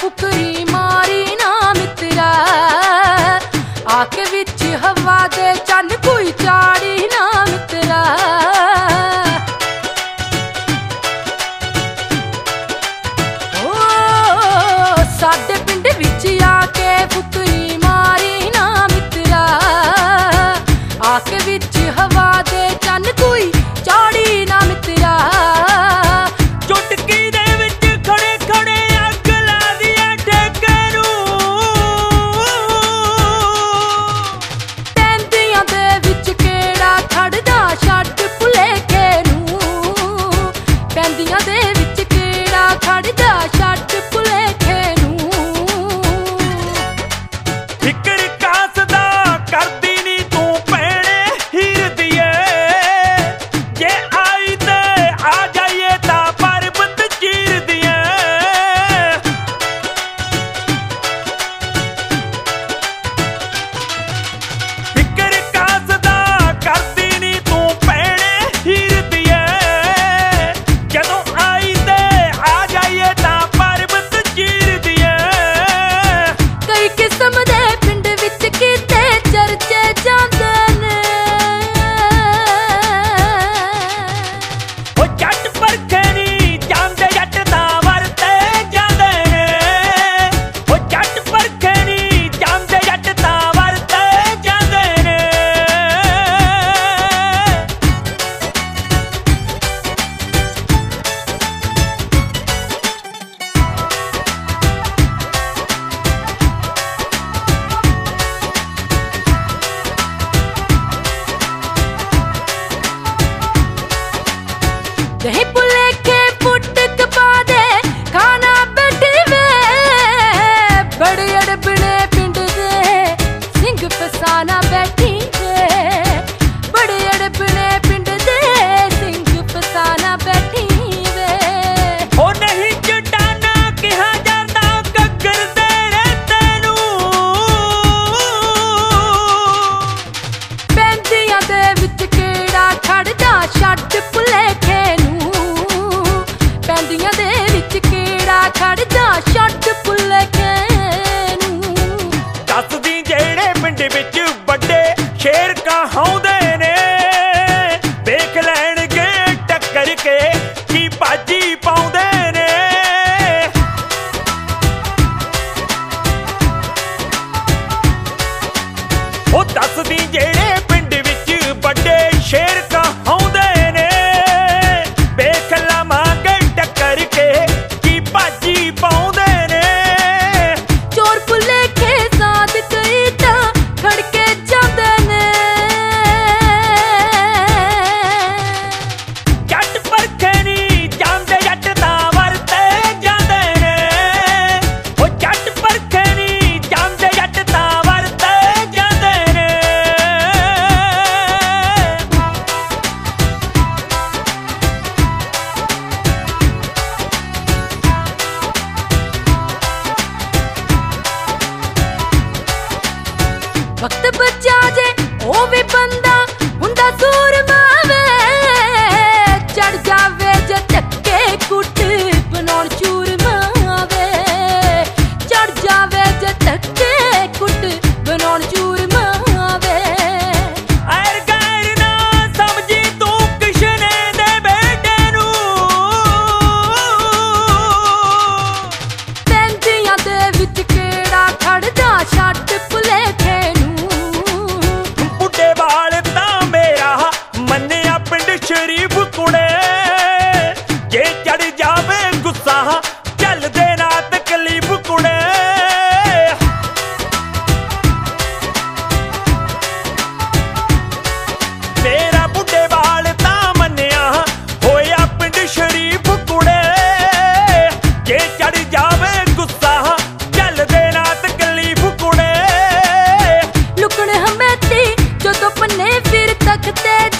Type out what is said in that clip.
फुकरी मारी ना मित्रा, आके विच हवा दे चन कोई चाड़ी ना मित्रा। ओ साडे पिंड विच आके फुकरी मारी ना मित्रा, आके विच हवा दे चन कोई चाड़ी ना मित्रा। दही पुलेखे पुटक पा दे खाना बैठी वे, बड़े अड़बने पिंड दे सिंह फसाना बैठी वे, बड़े अड़बने पिंड दे सिंह फसाना बैठी वे। ओ नहीं चटाना कहा जाता कगर तेरे तेनू, पैंदियां दे विच केड़ा खड़ जा छड्ड पुलेखे दे विच केड़ा खड़ जा छड्ड पुलेखे नूं। दसदी जेड़े पिंड विच बड़े शेर कहाउंदे ने, देख लैणगे टक्कर के की बाजी पाउंदे ने। ओ दसदी जेड़े पिंड विच बड़े शेर कहाउंदे ने, देख लवांगे टक्कर के की बाजी पाउंदे ने। चोर पुलेखे साथ कई तां खड़के जांदे ने, जट परखे नी जांदे जट तां वरते जांदे ने। ओ जट परखे नी जांदे जट तां वरते जांदे ने। वक्त बचा जे ओ भी बंदा हुंदा सूरमा वे, चढ़ जावे जे धक्के कुट बनाउण चूरमा वे, चढ़ जावे जे धक्के कुट बनाउण चूरमा वे। ऐर गैर ना समझी तू किशने दे बेटे नू, पैंदियां दे विच केड़ा खड़ जा छड्ड पुलेखे बाल तां मेरा मन्निया पिंड शरीफ कुड़े, जे चढ़ जावे गुस्सा चल देना तकलीफ कुड़े। मेरा बुढ़े बाल तां मन्निया होया पिंड शरीफ कुड़े, जे चढ़ जावे गुस्सा चल देना तकलीफ कुड़े। लुकण हमेती जो तो पन्ने फिर तकते